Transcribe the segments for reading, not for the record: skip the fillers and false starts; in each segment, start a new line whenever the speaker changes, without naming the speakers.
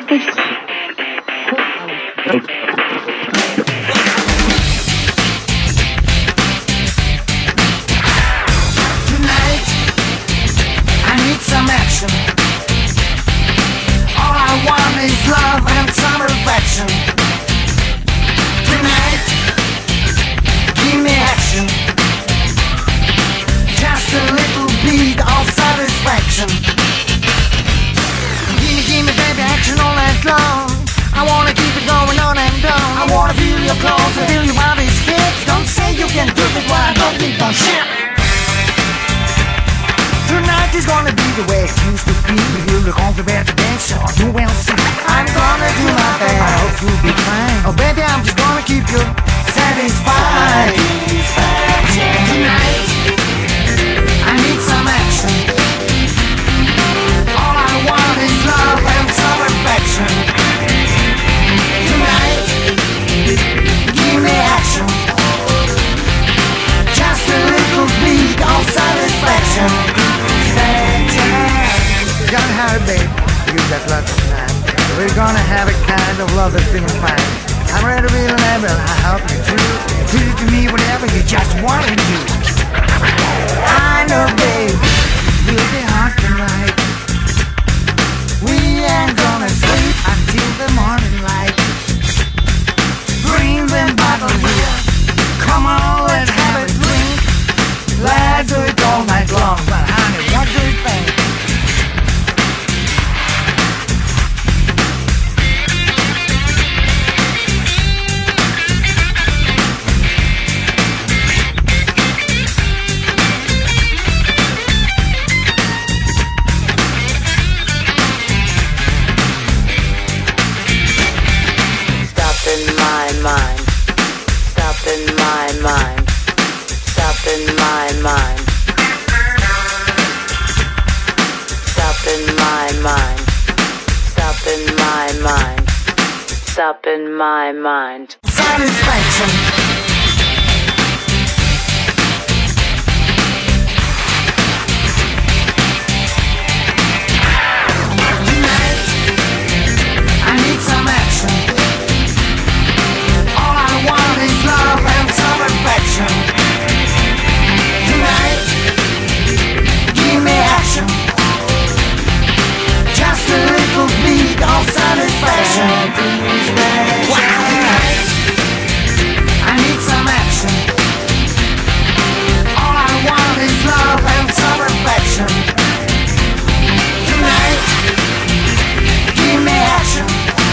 Tonight, I need some action. All I want is love and some affection. Tonight, give me action. Just a little bit of satisfaction. Give me baby action all night long. I wanna keep it going on and on. I wanna feel your clothes and feel your body's hit. Don't say you can do it while I don't need no shit. Tonight is gonna be the way it used to be. You look on the bed to dance, so you will see. I'm gonna do my best. I hope you'll be fine. Oh baby, I'm just gonna keep you satisfied. Tonight, I need some action. All I want is love and some affection. Tonight, give me action. Just a little bit of satisfaction. You gotta have it, babe. You got lots of time. We're gonna have a kind of love that's feeling fine. I'm ready to be an and I help you too. Put it to me whatever you just want to do. I know, babe, we'll be hot tonight. We ain't gonna sleep until the morning light. Bring them bottle here. Come on, let's have a drink. Let's do it all night long. But honey, what do you think?
Up in my mind.
Satisfaction. Tonight, I need some action. All I want is love and some affection. Tonight, give me action. Just a little bit of satisfaction. Tonight, I need some action. All I want is love and some affection. Tonight, give me action.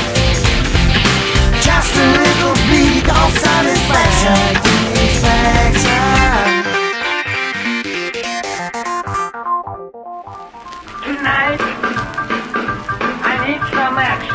Just a little bit of satisfaction. Tonight, I need some action.